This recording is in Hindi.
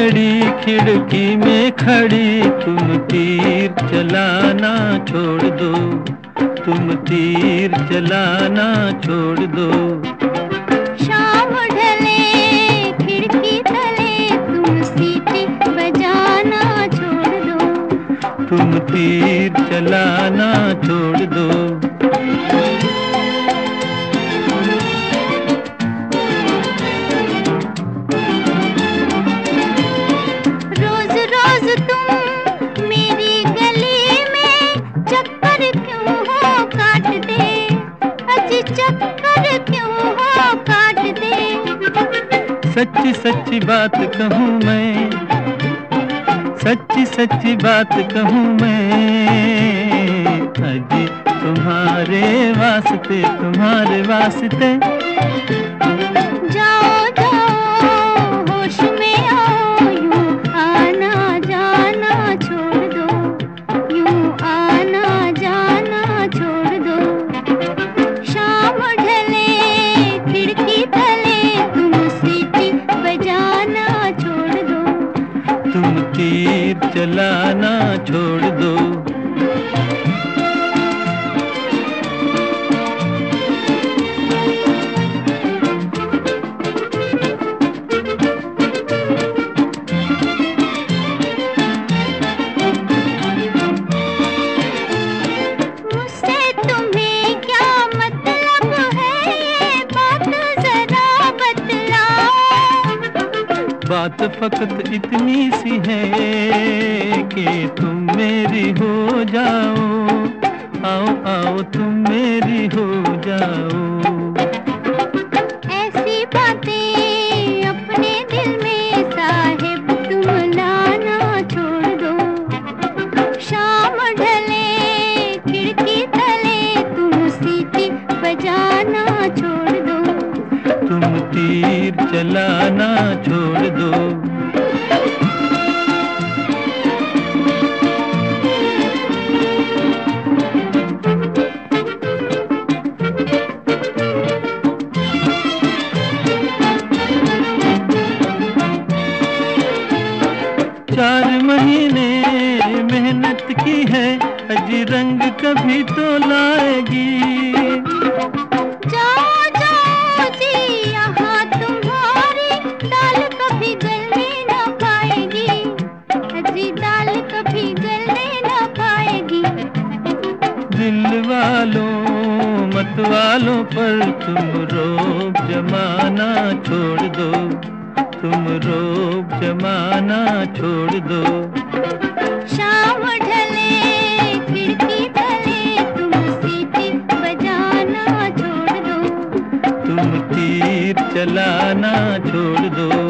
घड़ी खिड़की में खड़ी, तुम तीर चलाना छोड़ दो, तुम तीर चलाना छोड़ दो। शाम ढले खिड़की तले, तुम सीटी बजाना छोड़ दो, तुम तीर चलाना छोड़ दो। सच्ची सच्ची बात कहूँ मैं, सच्ची सच्ची बात कहूँ मैं, अजी तुम्हारे वास्ते, तुम्हारे वास्ते। जाओ जाओ होश में आओ, यूं आना जाना छोड़ दो, यूं आना जाना छोड़ दो। शाम ढले खिड़की तले, तुम सीटी बजाना छोड़ दो, तुम तीर चलाना छोड़ दो। बात फकत इतनी सी है कि तुम मेरी हो जाओ, आओ आओ तुम मेरी हो जाओ। ऐसी बातें अपने दिल में साहिब तुम लाना छोड़ दो, शाम ढले खिड़की तले, तुम सीटी बजाना छोड़ दो, तुम तीर चलाना छोड़ दो। चार महीने मेहनत की है, अजी रंग कभी तो लाएगी। दिल वालों मत वालों पर तुम रोब जमाना छोड़ दो, तुम रोब जमाना छोड़ दो। शाम ढले खिड़की तले, तुम सीटी बजाना छोड़ दो, तुम तीर चलाना छोड़ दो।